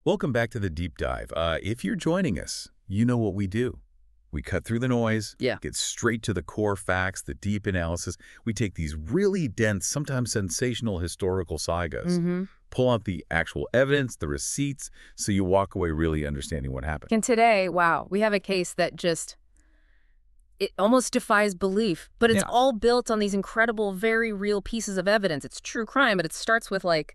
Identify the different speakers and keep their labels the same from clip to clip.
Speaker 1: Welcome back to the deep dive. If you're joining us, you know what we do. We cut through the noise,
Speaker 2: Yeah.
Speaker 1: get straight to the core facts, the deep analysis. We take these really dense, sometimes sensational historical sagas, pull out the actual evidence, the receipts, so you walk away really understanding what happened.
Speaker 2: And today, wow, we have a case that it almost defies belief, but it's
Speaker 1: Yeah.
Speaker 2: all built on these incredible, very real pieces of evidence. It's true crime, but it starts with like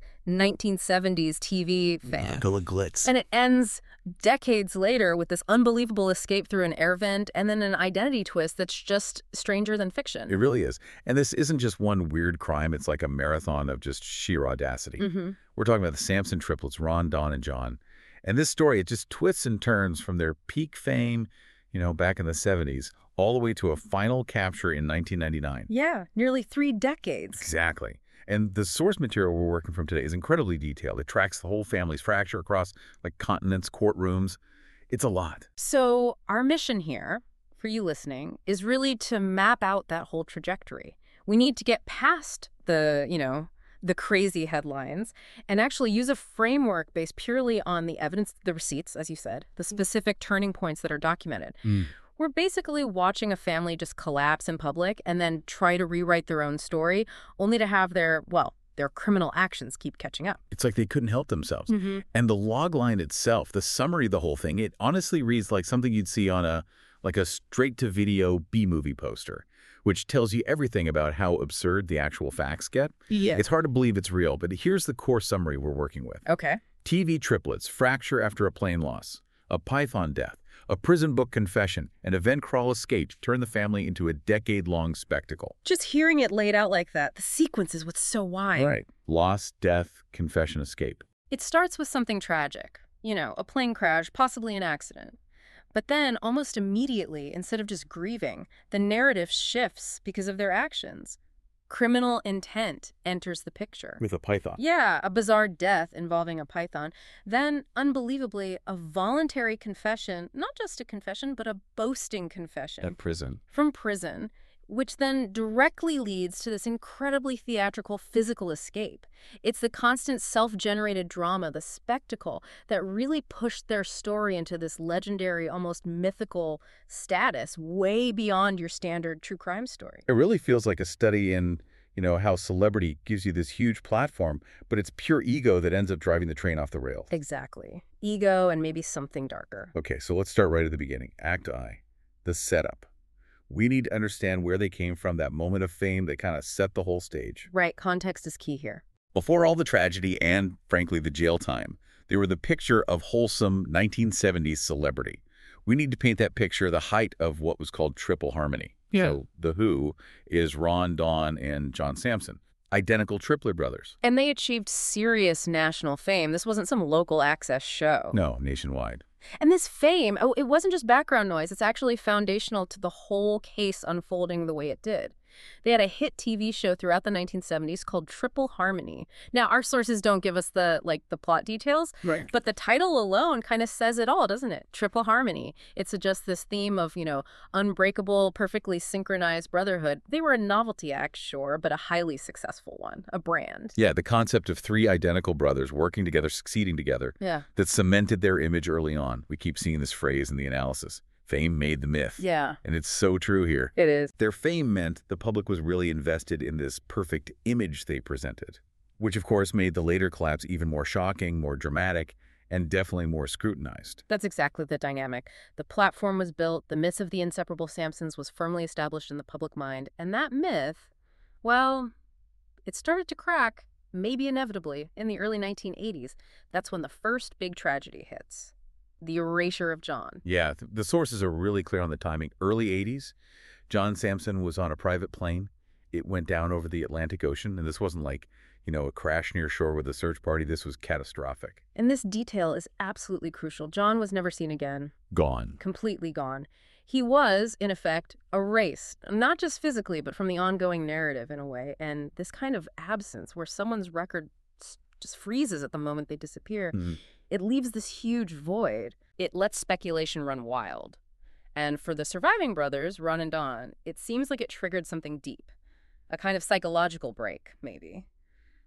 Speaker 2: 1970s TV fame.
Speaker 3: Glitz.
Speaker 2: And it ends decades later with this unbelievable escape through an air vent and then an identity twist that's just stranger than fiction.
Speaker 1: It really is. And this isn't just one weird crime. It's like a marathon of just sheer audacity. We're talking about the Sampson triplets, Ron, Don, and John. And this story, it just twists and turns from their peak fame, back in the 70s, all the way to a final capture in 1999.
Speaker 2: Yeah, nearly 3 decades.
Speaker 1: Exactly. And the source material we're working from today is incredibly detailed. It tracks the whole family's fracture across continents, courtrooms. It's a lot.
Speaker 2: So our mission here, for you listening, is really to map out that whole trajectory. We need to get past the crazy headlines and actually use a framework based purely on the evidence, the receipts, as you said, the specific turning points that are documented. We're basically watching a family just collapse in public and then try to rewrite their own story, only to have their criminal actions keep catching up.
Speaker 1: It's like they couldn't help themselves. And the log line itself, the summary of the whole thing, it honestly reads like something you'd see on a straight-to-video B-movie poster, which tells you everything about how absurd the actual facts get.
Speaker 2: Yeah.
Speaker 1: It's hard to believe it's real, but here's the core summary we're working with.
Speaker 2: Okay.
Speaker 1: TV triplets, fracture after a plane loss, a python death, a prison book confession, an event crawl escape turned the family into a decade-long spectacle.
Speaker 2: Just hearing it laid out like that, the sequence is what's so wide.
Speaker 1: Right. Loss, death, confession, escape.
Speaker 2: It starts with something tragic, a plane crash, possibly an accident. But then, almost immediately, instead of just grieving, the narrative shifts because of their actions. Criminal intent enters the picture.
Speaker 1: With a python.
Speaker 2: Yeah, a bizarre death involving a python. Then, unbelievably, a voluntary confession, not just a confession, but a boasting confession.
Speaker 1: At prison.
Speaker 2: From prison, which then directly leads to this incredibly theatrical physical escape. It's the constant self-generated drama, the spectacle, that really pushed their story into this legendary, almost mythical status, way beyond your standard true crime story.
Speaker 1: It really feels like a study in, how celebrity gives you this huge platform, but it's pure ego that ends up driving the train off the rails.
Speaker 2: Exactly. Ego and maybe something darker.
Speaker 1: Okay, so let's start right at the beginning. Act I, the setup. We need to understand where they came from, that moment of fame that kind of set the whole stage.
Speaker 2: Right, context is key here.
Speaker 1: Before all the tragedy and, frankly, the jail time, they were the picture of wholesome 1970s celebrity. We need to paint that picture the height of what was called triple harmony.
Speaker 3: Yeah.
Speaker 1: So the Who is Ron, Don, and John Sampson. Identical triplet brothers.
Speaker 2: And they achieved serious national fame. This wasn't some local access show.
Speaker 1: No, nationwide.
Speaker 2: And this fame, it wasn't just background noise. It's actually foundational to the whole case unfolding the way it did. They had a hit TV show throughout the 1970s called Triple Harmony. Now, our sources don't give us the plot details,
Speaker 3: Right.
Speaker 2: but the title alone kind of says it all, doesn't it? Triple Harmony. It suggests this theme of, unbreakable, perfectly synchronized brotherhood. They were a novelty act, sure, but a highly successful one, a brand.
Speaker 1: Yeah, the concept of 3 identical brothers working together, succeeding together,
Speaker 2: Yeah.
Speaker 1: that cemented their image early on. We keep seeing this phrase in the analysis. Fame made the myth.
Speaker 2: Yeah,
Speaker 1: And it's so true here.
Speaker 2: it is.
Speaker 1: Their fame meant the public was really invested in this perfect image they presented, which of course made the later collapse even more shocking, more dramatic, and definitely more scrutinized.
Speaker 2: That's exactly the dynamic. The platform was built, the myth of the inseparable Sampsons was firmly established in the public mind, and that myth, well, it started to crack, maybe inevitably, in the early 1980s. That's when the first big tragedy hits. The erasure of John.
Speaker 1: Yeah, the sources are really clear on the timing. Early 80s, John Sampson was on a private plane. It went down over the Atlantic Ocean, and this wasn't like, a crash near shore with a search party. This was catastrophic.
Speaker 2: And this detail is absolutely crucial. John was never seen again.
Speaker 1: Gone.
Speaker 2: Completely gone. He was, in effect, erased, not just physically, but from the ongoing narrative in a way. And this kind of absence where someone's record just freezes at the moment they disappear, it leaves this huge void. It lets speculation run wild. And for the surviving brothers, Ron and Don, it seems like it triggered something deep, a kind of psychological break, maybe.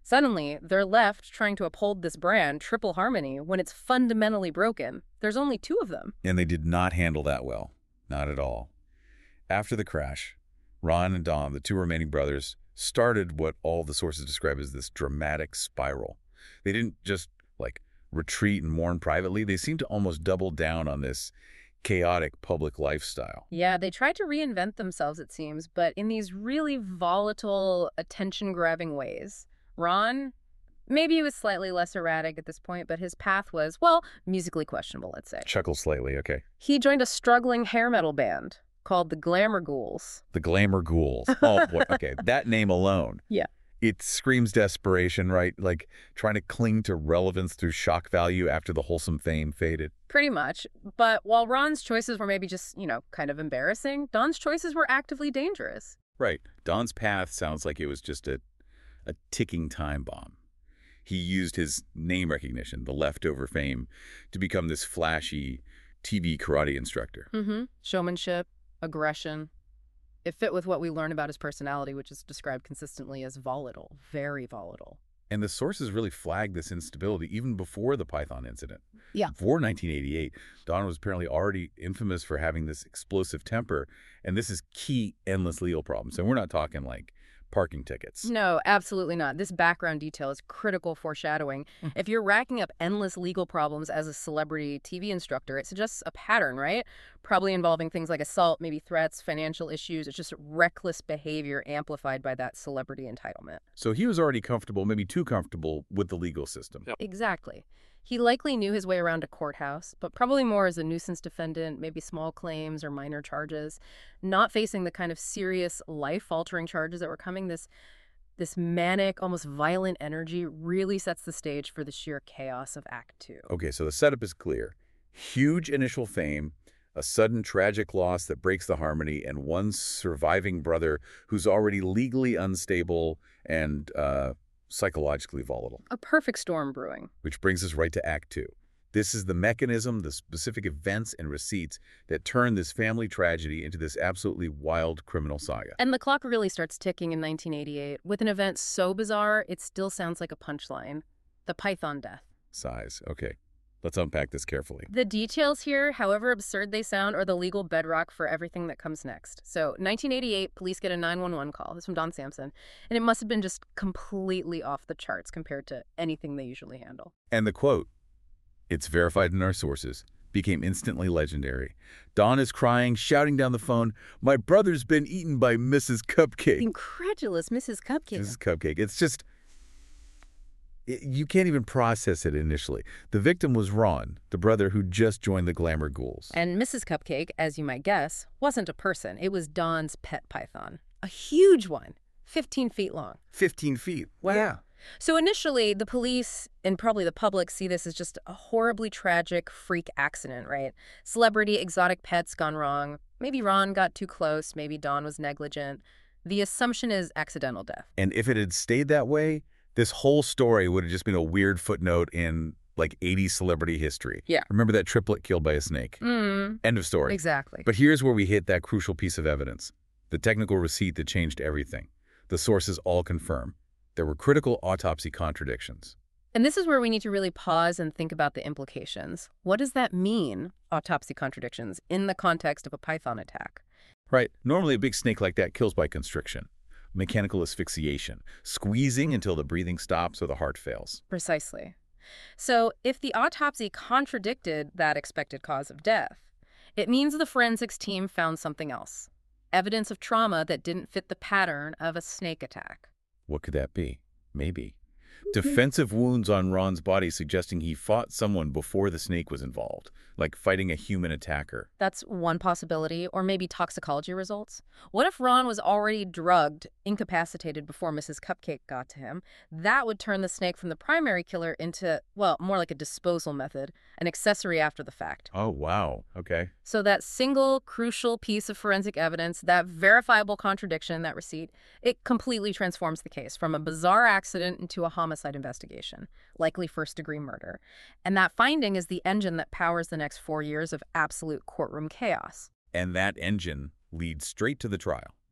Speaker 2: Suddenly, they're left trying to uphold this brand, Triple Harmony, when it's fundamentally broken. There's only 2 of them.
Speaker 1: And they did not handle that well. Not at all. After the crash, Ron and Dom, the 2 remaining brothers, started what all the sources describe as this dramatic spiral. They didn't just, retreat and mourn privately. They seemed to almost double down on this chaotic public lifestyle.
Speaker 2: Yeah, they tried to reinvent themselves, it seems, but in these really volatile, attention-grabbing ways. Ron, maybe he was slightly less erratic at this point, but his path was, well, musically questionable, let's say.
Speaker 1: Chuckle slightly, okay.
Speaker 2: He joined a struggling hair metal band called the Glamour Ghouls.
Speaker 1: The Glamour Ghouls. Oh, boy. Okay, that name alone.
Speaker 2: Yeah.
Speaker 1: It screams desperation, right? Like trying to cling to relevance through shock value after the wholesome fame faded.
Speaker 2: Pretty much. But while Ron's choices were maybe just, kind of embarrassing, Don's choices were actively dangerous.
Speaker 1: Right. Don's path sounds like it was just a ticking time bomb. He used his name recognition, the leftover fame, to become this flashy TV karate instructor.
Speaker 2: Showmanship, aggression. It fit with what we learn about his personality, which is described consistently as volatile, very volatile.
Speaker 1: And the sources really flagged this instability even before the Python incident.
Speaker 2: Yeah.
Speaker 1: Before 1988, Don was apparently already infamous for having this explosive temper, and this is key endless legal problems. And we're not talking parking tickets.
Speaker 2: No, absolutely not. This background detail is critical foreshadowing. If you're racking up endless legal problems as a celebrity TV instructor, it suggests a pattern, right? Probably involving things like assault, maybe threats, financial issues. It's just reckless behavior amplified by that celebrity entitlement.
Speaker 1: So he was already comfortable, maybe too comfortable, with the legal system.
Speaker 2: Yep. Exactly. He likely knew his way around a courthouse, but probably more as a nuisance defendant, maybe small claims or minor charges, not facing the kind of serious, life-altering charges that were coming. This manic, almost violent energy really sets the stage for the sheer chaos of Act 2.
Speaker 1: Okay, so the setup is clear. Huge initial fame, a sudden tragic loss that breaks the harmony, and one surviving brother who's already legally unstable and psychologically volatile.
Speaker 2: A perfect storm brewing.
Speaker 1: Which brings us right to Act 2. This is the mechanism, the specific events and receipts that turn this family tragedy into this absolutely wild criminal saga.
Speaker 2: And the clock really starts ticking in 1988 with an event so bizarre it still sounds like a punchline. The Python death.
Speaker 1: Size. Okay. Let's unpack this carefully.
Speaker 2: The details here, however absurd they sound, are the legal bedrock for everything that comes next. So, 1988, police get a 911 call. This is from Don Sampson. And it must have been just completely off the charts compared to anything they usually handle.
Speaker 1: And the quote, "It's verified in our sources," became instantly legendary. Don is crying, shouting down the phone, "My brother's been eaten by Mrs. Cupcake."
Speaker 2: Incredulous Mrs. Cupcake.
Speaker 1: Mrs. Cupcake. It's just... you can't even process it initially. The victim was Ron, the brother who just joined the Glamour Ghouls.
Speaker 2: And Mrs. Cupcake, as you might guess, wasn't a person. It was Don's pet python. A huge one, 15 feet long.
Speaker 1: 15 feet. Wow. Yeah.
Speaker 2: So initially, the police and probably the public see this as just a horribly tragic freak accident, right? Celebrity exotic pets gone wrong. Maybe Ron got too close. Maybe Don was negligent. The assumption is accidental death.
Speaker 1: And if it had stayed that way, this whole story would have just been a weird footnote in, 80s celebrity history.
Speaker 2: Yeah.
Speaker 1: Remember that triplet killed by a snake? End of story.
Speaker 2: Exactly.
Speaker 1: But here's where we hit that crucial piece of evidence. The technical receipt that changed everything. The sources all confirm. There were critical autopsy contradictions.
Speaker 2: And this is where we need to really pause and think about the implications. What does that mean, autopsy contradictions, in the context of a python attack?
Speaker 1: Right. Normally a big snake like that kills by constriction. Mechanical asphyxiation, squeezing until the breathing stops or the heart fails.
Speaker 2: Precisely. So if the autopsy contradicted that expected cause of death, it means the forensics team found something else. Evidence of trauma that didn't fit the pattern of a snake attack.
Speaker 1: What could that be? Maybe. Defensive wounds on Ron's body suggesting he fought someone before the snake was involved, like fighting a human attacker.
Speaker 2: That's one possibility, or maybe toxicology results. What if Ron was already drugged, incapacitated before Mrs. Cupcake got to him? That would turn the snake from the primary killer into, well, more like a disposal method, an accessory after the fact.
Speaker 1: Oh, wow. Okay.
Speaker 2: So that single crucial piece of forensic evidence, that verifiable contradiction, that receipt, it completely transforms the case from a bizarre accident into a homicide investigation, likely first-degree murder. And that finding is the engine that powers the next 4 years of absolute courtroom chaos.
Speaker 1: And that engine leads straight to the trial.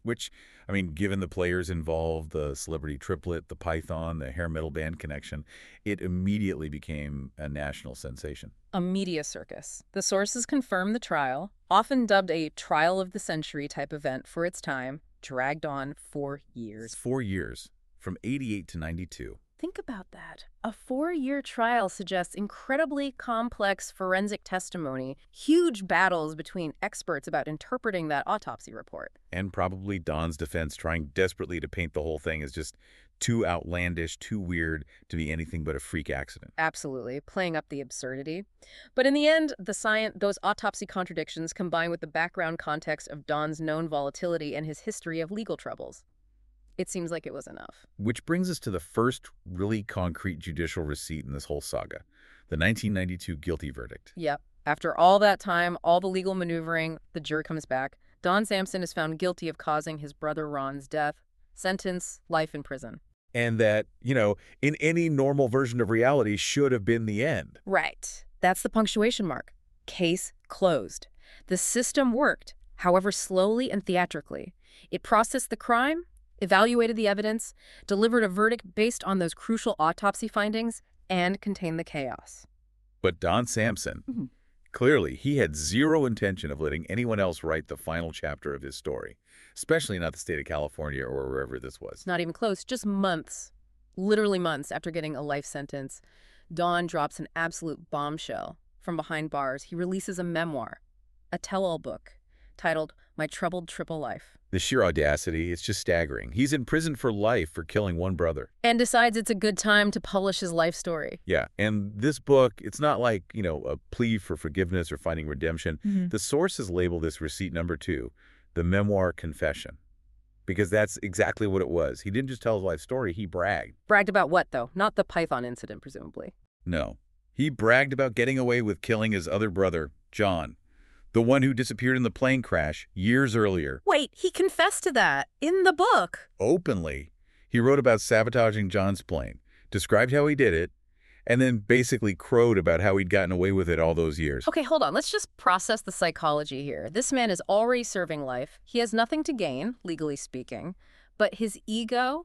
Speaker 1: Which, I mean, given the players involved, the celebrity triplet, the Python, the hair metal band connection, it immediately became a national sensation.
Speaker 2: A media circus. The sources confirm the trial, often dubbed a trial of the century type event for its time, dragged on for years.
Speaker 1: 4 years, from 88 to 92.
Speaker 2: Think about that. A 4-year trial suggests incredibly complex forensic testimony, huge battles between experts about interpreting that autopsy report.
Speaker 1: And probably Don's defense trying desperately to paint the whole thing as just too outlandish, too weird to be anything but a freak accident.
Speaker 2: Absolutely, playing up the absurdity. But in the end, those autopsy contradictions combine with the background context of Don's known volatility and his history of legal troubles. It seems like it was enough.
Speaker 1: Which brings us to the first really concrete judicial receipt in this whole saga, the 1992 guilty verdict.
Speaker 2: Yep. After all that time, all the legal maneuvering, the jury comes back. Don Sampson is found guilty of causing his brother Ron's death. Sentence, life in prison.
Speaker 1: And that, in any normal version of reality should have been the end.
Speaker 2: Right. That's the punctuation mark. Case closed. The system worked, however slowly and theatrically. It processed the crime, evaluated the evidence, delivered a verdict based on those crucial autopsy findings, and contained the chaos.
Speaker 1: But Don Sampson, clearly he had zero intention of letting anyone else write the final chapter of his story, especially not the state of California or wherever this was.
Speaker 2: Not even close, just months, literally months after getting a life sentence, Don drops an absolute bombshell. From behind bars, he releases a memoir, a tell-all book, titled My Troubled Triple Life.
Speaker 1: The sheer audacity, it's just staggering. He's in prison for life for killing one brother.
Speaker 2: And decides it's a good time to publish his life story.
Speaker 1: Yeah, and this book, it's not like, a plea for forgiveness or finding redemption. The sources label this receipt number 2, the memoir confession, because that's exactly what it was. He didn't just tell his life story, he bragged.
Speaker 2: Bragged about what, though? Not the Python incident, presumably.
Speaker 1: No. He bragged about getting away with killing his other brother, John, the one who disappeared in the plane crash years earlier.
Speaker 2: Wait, he confessed to that in the book.
Speaker 1: Openly. He wrote about sabotaging John's plane, described how he did it, and then basically crowed about how he'd gotten away with it all those years.
Speaker 2: Okay, hold on. Let's just process the psychology here. This man is already serving life. He has nothing to gain, legally speaking, but his ego,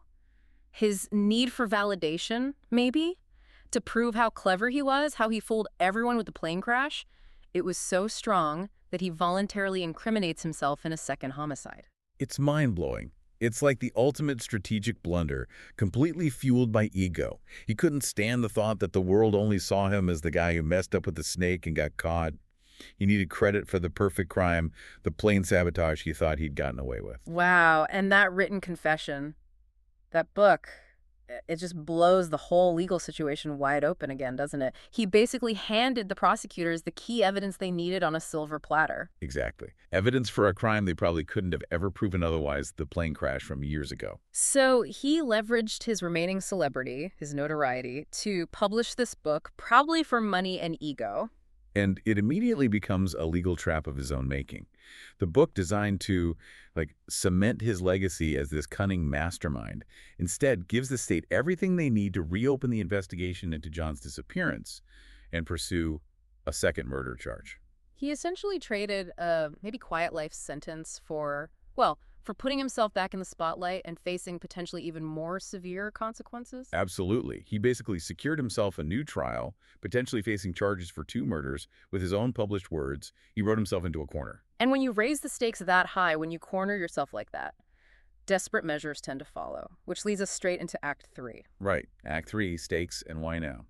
Speaker 2: his need for validation, maybe, to prove how clever he was, how he fooled everyone with the plane crash, it was so strong that he voluntarily incriminates himself in a second homicide.
Speaker 1: It's mind-blowing. It's like the ultimate strategic blunder, completely fueled by ego. He couldn't stand the thought that the world only saw him as the guy who messed up with the snake and got caught. He needed credit for the perfect crime, the plane sabotage he thought he'd gotten away with.
Speaker 2: Wow, and that written confession, that book, it just blows the whole legal situation wide open again, doesn't it? He basically handed the prosecutors the key evidence they needed on a silver platter.
Speaker 1: Exactly. Evidence for a crime they probably couldn't have ever proven otherwise, the plane crash from years ago.
Speaker 2: So he leveraged his remaining celebrity, his notoriety, to publish this book, probably for money and ego.
Speaker 1: And it immediately becomes a legal trap of his own making. The book designed to, cement his legacy as this cunning mastermind, instead gives the state everything they need to reopen the investigation into John's disappearance and pursue a second murder charge.
Speaker 2: He essentially traded a maybe quiet life sentence for putting himself back in the spotlight and facing potentially even more severe consequences?
Speaker 1: Absolutely. He basically secured himself a new trial, potentially facing charges for 2 murders. With his own published words, he wrote himself into a corner.
Speaker 2: And when you raise the stakes that high, when you corner yourself like that, desperate measures tend to follow, which leads us straight into Act 3.
Speaker 1: Right. Act 3, stakes and why now?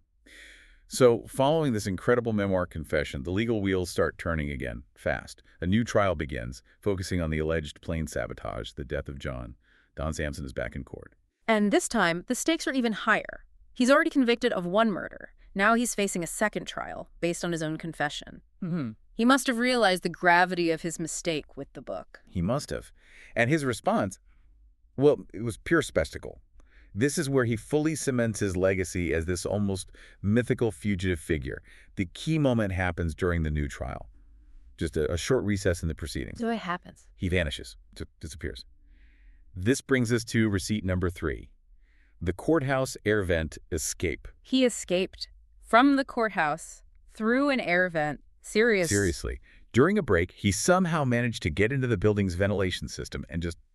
Speaker 1: So, following this incredible memoir confession, the legal wheels start turning again, fast. A new trial begins, focusing on the alleged plane sabotage, the death of John. Don Sampson is back in court.
Speaker 2: And this time, the stakes are even higher. He's already convicted of 1 murder. Now he's facing a second trial, based on his own confession. He must have realized the gravity of his mistake with the book.
Speaker 1: He must have. And his response, well, it was pure spectacle. This is where he fully cements his legacy as this almost mythical fugitive figure. The key moment happens during the new trial. Just a short recess in the proceedings.
Speaker 2: So it happens.
Speaker 1: He vanishes, disappears. This brings us to receipt number 3. The courthouse air vent escape.
Speaker 2: He escaped from the courthouse through an air vent.
Speaker 1: Seriously. During a break, he somehow managed to get into the building's ventilation system and just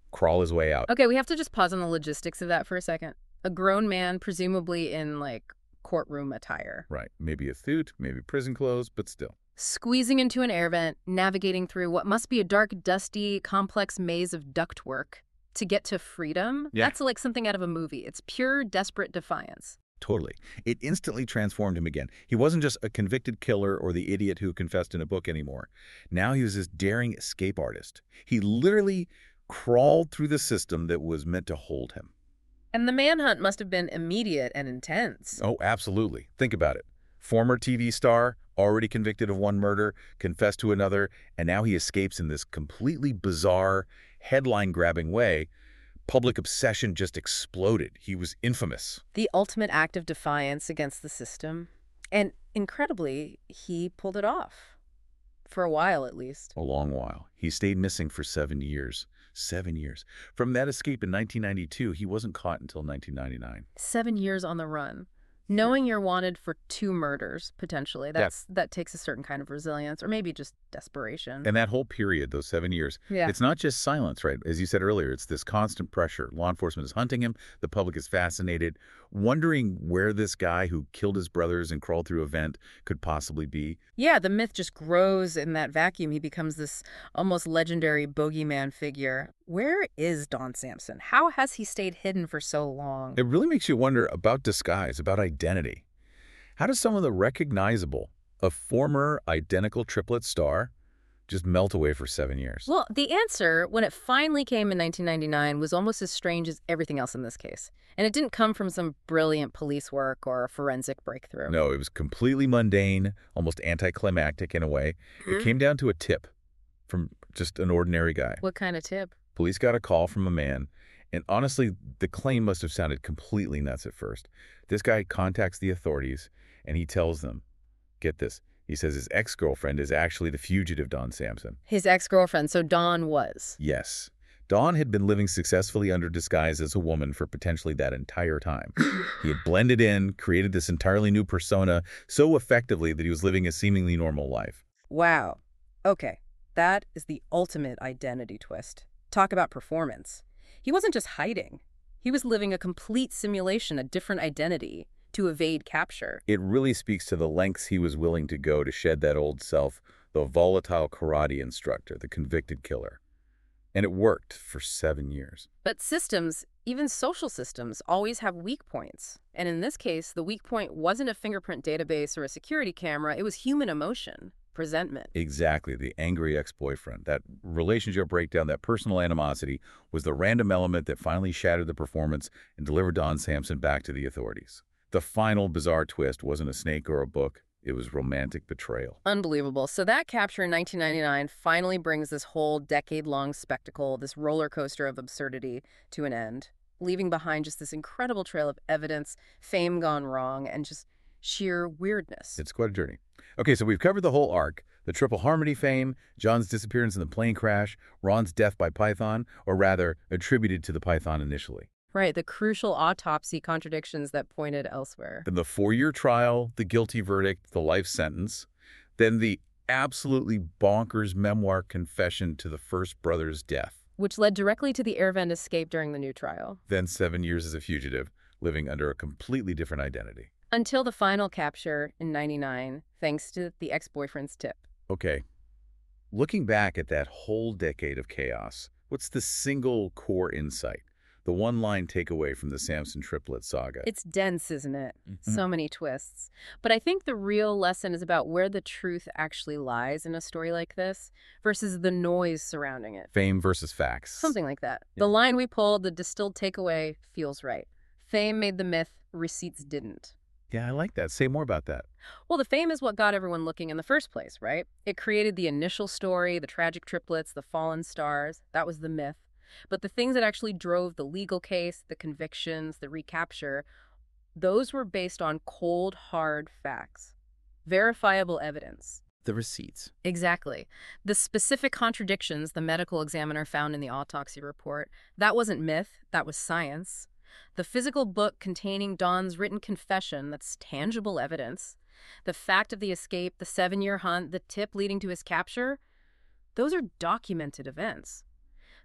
Speaker 1: crawl his way out.
Speaker 2: Okay, we have to just pause on the logistics of that for a second. A grown man, presumably in, like, courtroom attire.
Speaker 1: Right. Maybe a suit, maybe prison clothes, but still.
Speaker 2: Squeezing into an air vent, navigating through what must be a dark, dusty, complex maze of ductwork to get to freedom.
Speaker 1: Yeah.
Speaker 2: That's like something out of a movie. It's pure, desperate defiance.
Speaker 1: Totally. It instantly transformed him again. He wasn't just a convicted killer or the idiot who confessed in a book anymore. Now he was this daring escape artist. He literally crawled through the system that was meant to hold him.
Speaker 2: And the manhunt must have been immediate and intense.
Speaker 1: Oh, absolutely. Think about it. Former TV star, already convicted of one murder, confessed to another, and now he escapes in this completely bizarre, headline-grabbing way. Public obsession just exploded. He was infamous.
Speaker 2: The ultimate act of defiance against the system. And incredibly, he pulled it off. For a while, at least.
Speaker 1: A long while. He stayed missing for 7 years. 7 years. From that escape in 1992, he wasn't caught until 1999.
Speaker 2: 7 years on the run. Knowing you're wanted for 2 murders, potentially, that takes a certain kind of resilience, or maybe just desperation.
Speaker 1: And that whole period, those 7 years, it's not just silence, right? As you said earlier, it's this constant pressure. Law enforcement is hunting him. The public is fascinated, wondering where this guy who killed his brothers and crawled through a vent could possibly be.
Speaker 2: Yeah, the myth just grows in that vacuum. He becomes this almost legendary bogeyman figure. Where is Don Sampson? How has he stayed hidden for so long?
Speaker 1: It really makes you wonder about disguise, about identity. How does someone that recognizable, a former identical triplet star, just melt away for 7 years?
Speaker 2: Well, the answer, when it finally came in 1999, was almost as strange as everything else in this case. And it didn't come from some brilliant police work or a forensic breakthrough.
Speaker 1: No, it was completely mundane, almost anticlimactic in a way. It came down to a tip from just an ordinary guy.
Speaker 2: What kind of tip?
Speaker 1: Police got a call from a man, and honestly, the claim must have sounded completely nuts at first. This guy contacts the authorities, and he tells them, get this, he says his ex-girlfriend is actually the fugitive Don Sampson.
Speaker 2: His ex-girlfriend, so Dawn was.
Speaker 1: Yes. Dawn had been living successfully under disguise as a woman for potentially that entire time. He had blended in, created this entirely new persona so effectively that he was living a seemingly normal life.
Speaker 2: Wow. Okay, that is the ultimate identity twist. Talk about performance. He wasn't just hiding. He was living a complete simulation, a different identity, to evade capture.
Speaker 1: It really speaks to the lengths he was willing to go to shed that old self, the volatile karate instructor, the convicted killer. And it worked for 7 years.
Speaker 2: But systems, even social systems, always have weak points. And in this case, the weak point wasn't a fingerprint database or a security camera. It was human emotion. Presentment.
Speaker 1: Exactly. The angry ex-boyfriend. That relationship breakdown, that personal animosity was the random element that finally shattered the performance and delivered Don Sampson back to the authorities. The final bizarre twist wasn't a snake or a book. It was romantic betrayal.
Speaker 2: Unbelievable. So that capture in 1999 finally brings this whole decade-long spectacle, this roller coaster of absurdity, to an end, leaving behind just this incredible trail of evidence, fame gone wrong, and just sheer weirdness.
Speaker 1: It's quite a journey. Okay, so we've covered the whole arc. The Triple Harmony fame, John's disappearance in the plane crash, Ron's death by Python, or rather, attributed to the Python initially.
Speaker 2: Right, the crucial autopsy contradictions that pointed elsewhere.
Speaker 1: Then the 4-year trial, the guilty verdict, the life sentence. Then the absolutely bonkers memoir confession to the first brother's death.
Speaker 2: Which led directly to the air vent escape during the new trial.
Speaker 1: Then 7 years as a fugitive, living under a completely different identity.
Speaker 2: Until the final capture in 99, thanks to the ex-boyfriend's tip.
Speaker 1: Okay, looking back at that whole decade of chaos, what's the single core insight? The one-line takeaway from the Sampson triplet saga?
Speaker 2: It's dense, isn't it? So many twists. But I think the real lesson is about where the truth actually lies in a story like this versus the noise surrounding it.
Speaker 1: Fame versus facts.
Speaker 2: Something like that.
Speaker 1: Yeah.
Speaker 2: The line we pulled, the distilled takeaway, feels right. Fame made the myth, receipts didn't.
Speaker 1: Yeah, I like that. Say more about that.
Speaker 2: Well, the fame is what got everyone looking in the first place, right? It created the initial story, the tragic triplets, the fallen stars. That was the myth. But the things that actually drove the legal case, the convictions, the recapture, those were based on cold, hard facts. Verifiable evidence.
Speaker 1: The receipts.
Speaker 2: Exactly. The specific contradictions the medical examiner found in the autopsy report, that wasn't myth, that was science. The physical book containing Don's written confession, that's tangible evidence. The fact of the escape, the 7-year hunt, the tip leading to his capture, those are documented events.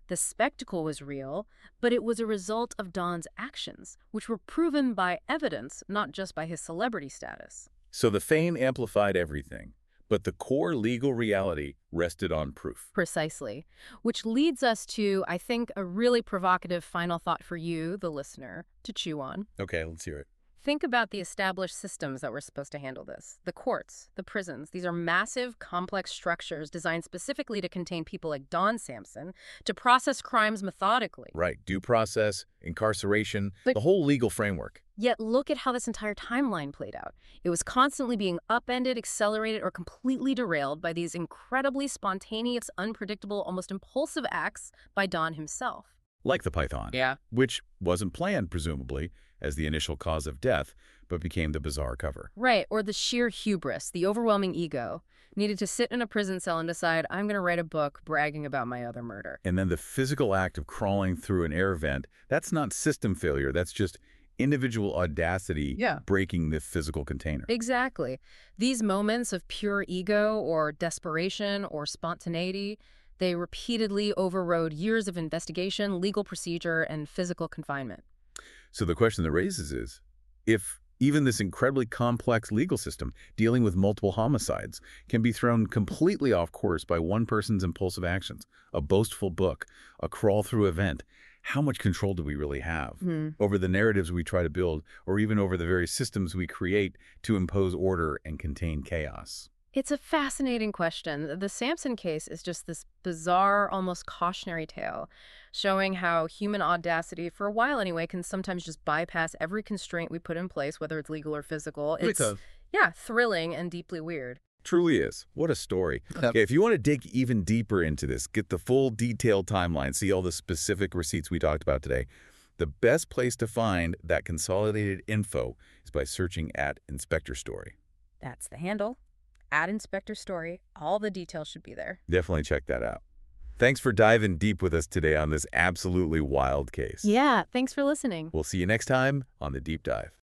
Speaker 2: The spectacle was real, but it was a result of Don's actions, which were proven by evidence, not just by his celebrity status.
Speaker 1: So the fame amplified everything, but the core legal reality rested on proof.
Speaker 2: Precisely. Which leads us to, I think, a really provocative final thought for you, the listener, to chew on.
Speaker 1: Okay, let's hear it.
Speaker 2: Think about the established systems that were supposed to handle this. The courts, the prisons. These are massive, complex structures designed specifically to contain people like Don Sampson, to process crimes methodically.
Speaker 1: Right, due process, incarceration,
Speaker 2: But-
Speaker 1: the whole legal framework.
Speaker 2: Yet look at how this entire timeline played out. It was constantly being upended, accelerated, or completely derailed by these incredibly spontaneous, unpredictable, almost impulsive acts by Don himself.
Speaker 1: Like the python.
Speaker 2: Yeah.
Speaker 1: Which wasn't planned, presumably, as the initial cause of death, but became the bizarre cover.
Speaker 2: Right, or the sheer hubris, the overwhelming ego, needed to sit in a prison cell and decide, I'm going to write a book bragging about my other murder.
Speaker 1: And then the physical act of crawling through an air vent, that's not system failure, that's just individual audacity breaking the physical container.
Speaker 2: Exactly. These moments of pure ego or desperation or spontaneity, they repeatedly overrode years of investigation, legal procedure, and physical confinement.
Speaker 1: So the question that raises is, if even this incredibly complex legal system dealing with multiple homicides can be thrown completely off course by one person's impulsive actions, a boastful book, a crawl-through event, how much control do we really have over the narratives we try to build, or even over the very systems we create to impose order and contain chaos?
Speaker 2: It's a fascinating question. The Sampson case is just this bizarre, almost cautionary tale, showing how human audacity, for a while anyway, can sometimes just bypass every constraint we put in place, whether it's legal or physical. It's, thrilling and deeply weird.
Speaker 1: Truly is. What a story. Okay, if you want to dig even deeper into this, get the full detailed timeline, see all the specific receipts we talked about today, the best place to find that consolidated info is by searching at Inspector Story.
Speaker 2: That's the handle. At Inspector Story. All the details should be there.
Speaker 1: Definitely check that out. Thanks for diving deep with us today on this absolutely wild case.
Speaker 2: Yeah, thanks for listening.
Speaker 1: We'll see you next time on The Deep Dive.